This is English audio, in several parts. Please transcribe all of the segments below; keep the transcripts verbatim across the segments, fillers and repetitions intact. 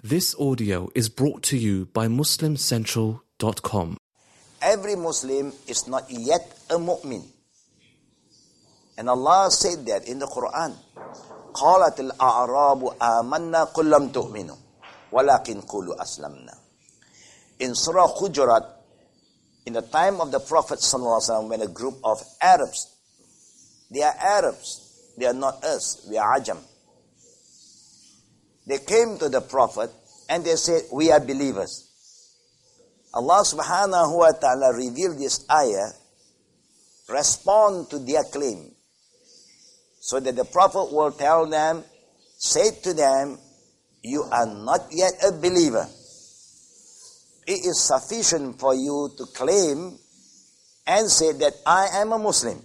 This audio is brought to you by Muslim Central dot com. Every Muslim is not yet a mu'min. And Allah said that in the Quran. قَالَتِ الْأَعْرَابُ آمَنَّا قُلْ لَمْ تُؤْمِنُوا وَلَكِنْ قُولُوا أَسْلَمْنَا. In Surah Hujurat, in the time of the Prophet ﷺ, when a group of Arabs, they are Arabs, they are not us, we are Ajam. They came to the Prophet and they said, we are believers. Allah subhanahu wa ta'ala revealed this ayah, respond to their claim. So that the Prophet will tell them, say to them, you are not yet a believer. It is sufficient for you to claim and say that I am a Muslim.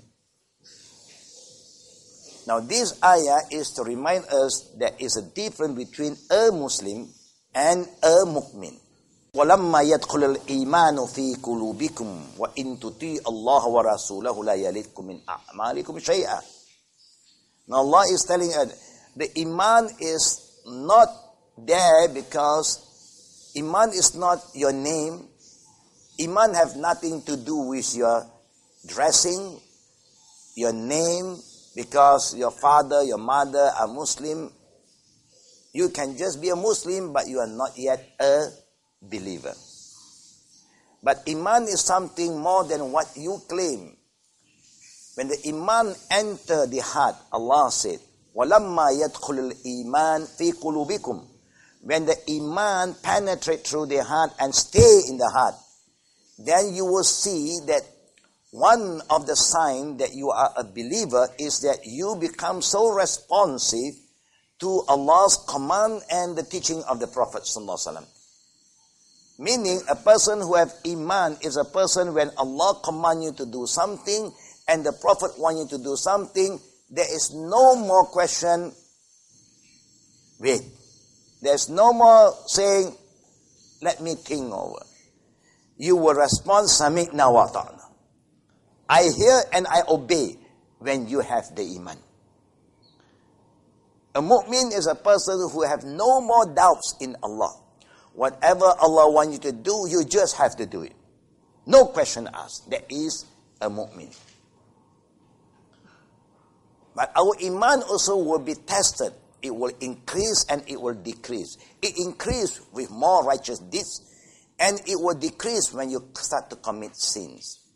Now this ayah is to remind us that there is a difference between a Muslim and a mu'min. وَلَمَّا يَدْخُلُ الْإِيمَانُ فِي قُلُوبِكُمْ وَإِن تُطِيعُوا اللَّهَ وَرَسُولَهُ لَا يَلِدْكُم مِّنْ أَعْمَالِكُمْ شَيْئًا. Now Allah is telling us, the Iman is not there because Iman is not your name. Iman have nothing to do with your dressing, your name, because your father, your mother are Muslim. You can just be a Muslim, but you are not yet a believer. But Iman is something more than what you claim. When the Iman enter the heart, Allah said, وَلَمَّا يَدْخُلُ الْإِيمَانِ فِي قُلُوبِكُمْ. When the Iman penetrate through the heart and stay in the heart, then you will see that one of the signs that you are a believer is that you become so responsive to Allah's command and the teaching of the Prophet ﷺ. Meaning, a person who have Iman is a person when Allah command you to do something and the Prophet want you to do something, there is no more question, wait. There's no more saying, let me think over. You will respond, Sami'na wa ta'na. I hear and I obey when you have the Iman. A mu'min is a person who have no more doubts in Allah. Whatever Allah wants you to do, you just have to do it. No question asked. That is a mu'min. But our Iman also will be tested. It will increase and it will decrease. It increases with more righteous deeds, and it will decrease when you start to commit sins.